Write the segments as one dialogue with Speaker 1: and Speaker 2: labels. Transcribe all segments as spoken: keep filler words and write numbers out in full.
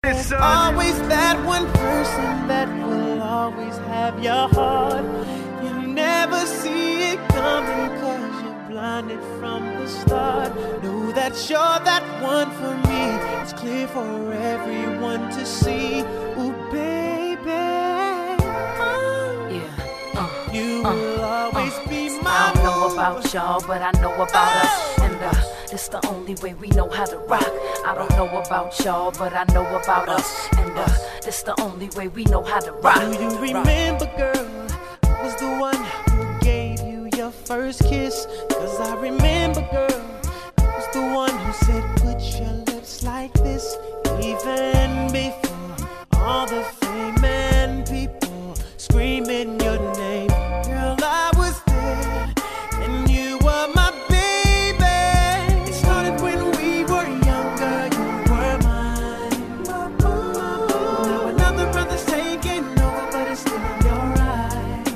Speaker 1: this, son.
Speaker 2: Always that one person that will always have your heart. You never see it coming cause you're blinded from the start. Know that you're that one for me. It's clear for everyone to see. Ooh, baby,
Speaker 3: Yeah, uh,
Speaker 2: you
Speaker 3: uh,
Speaker 2: will always
Speaker 3: uh,
Speaker 2: be my
Speaker 3: I don't know
Speaker 2: boo.
Speaker 3: about y'all, but I know about us. And uh, it's the only way we know how to rock. I don't know about y'all, but I know about us. And uh, it's the only way we know how to rock.
Speaker 2: Do you remember, girl, I was the one who gave you your first kiss? Cause I remember, girl, I was the one who said put your lips like this. Even before all the fame and people screaming your name. Girl, I was there and you were my baby. It started when we were younger, you were mine. Now another brother's taking over, but it's still in your eyes.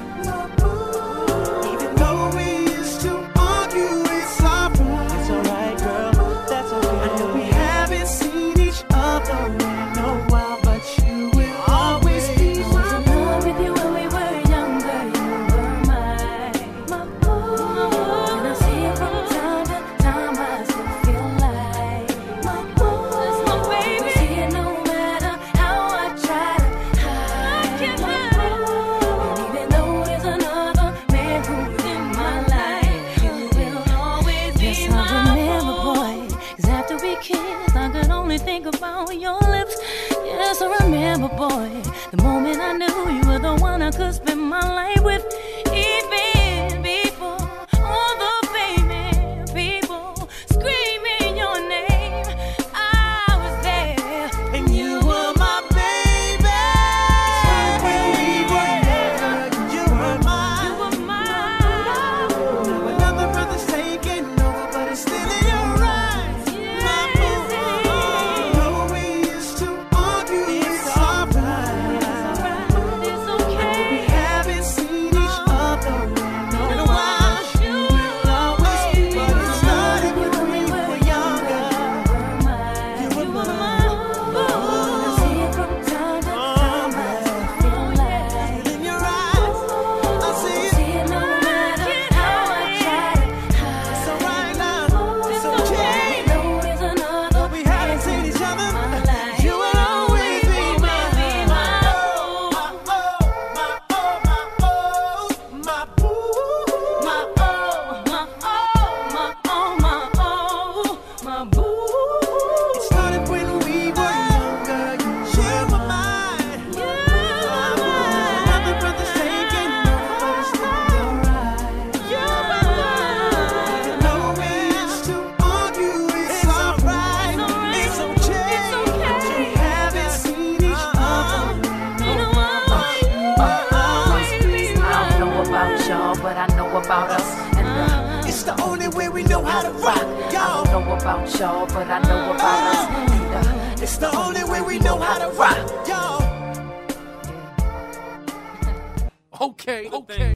Speaker 2: Even though we used to argue, it's alright. It's alright, girl, that's okay. I know we haven't seen each other in a while, but you will always be
Speaker 3: I was in
Speaker 2: mine.
Speaker 3: love with you when we were younger. You were mine, my boo. And I see it from time to time. I still feel like my boo. My baby. See it no matter how I try to hide my boo. And even though there's another man who's in my life, you will always be
Speaker 4: Yes,
Speaker 3: my
Speaker 4: I remember,
Speaker 3: boo.
Speaker 4: boy. Cause after we kissed, I could only think about your lips. Yes, I remember, boy. The moment I knew you were the one I could spend my life with. Even before all the famous people screaming your name, I was there.
Speaker 2: And you were my baby. When we were younger, you were
Speaker 4: You
Speaker 2: mine.
Speaker 4: were mine.
Speaker 2: Now another brother's taking over, but it's still in your eyes. My boo. Though we used to argue, it's alright.
Speaker 4: It's
Speaker 2: We
Speaker 4: okay.
Speaker 2: haven't seen each other in a while. You will always be, but it started when we were younger. You were mine.
Speaker 3: I see it from time to time. I still feel like
Speaker 2: In your eyes, I see it.
Speaker 3: see it no matter how I try to hide.
Speaker 2: It's alright now. It's okay.
Speaker 3: Though there's another
Speaker 2: We haven't seen each other. You will always be mine. My oh, my oh, my oh, my boo, my oh.
Speaker 4: My oh, my oh, my oh, my boo.
Speaker 2: It started when we were younger. You were mine. Another brother's taking over, but it's still your eyes. Even though we used to argue, it's alright. It's okay. We haven't seen each other in a
Speaker 3: I don't know about y'all, but I know about us. And uh,
Speaker 2: It's the only way we know how to rock,
Speaker 3: I
Speaker 2: y'all.
Speaker 3: don't know about y'all, but I know about us. And uh,
Speaker 2: It's the only way we know how to rock, y'all.
Speaker 1: Okay, okay.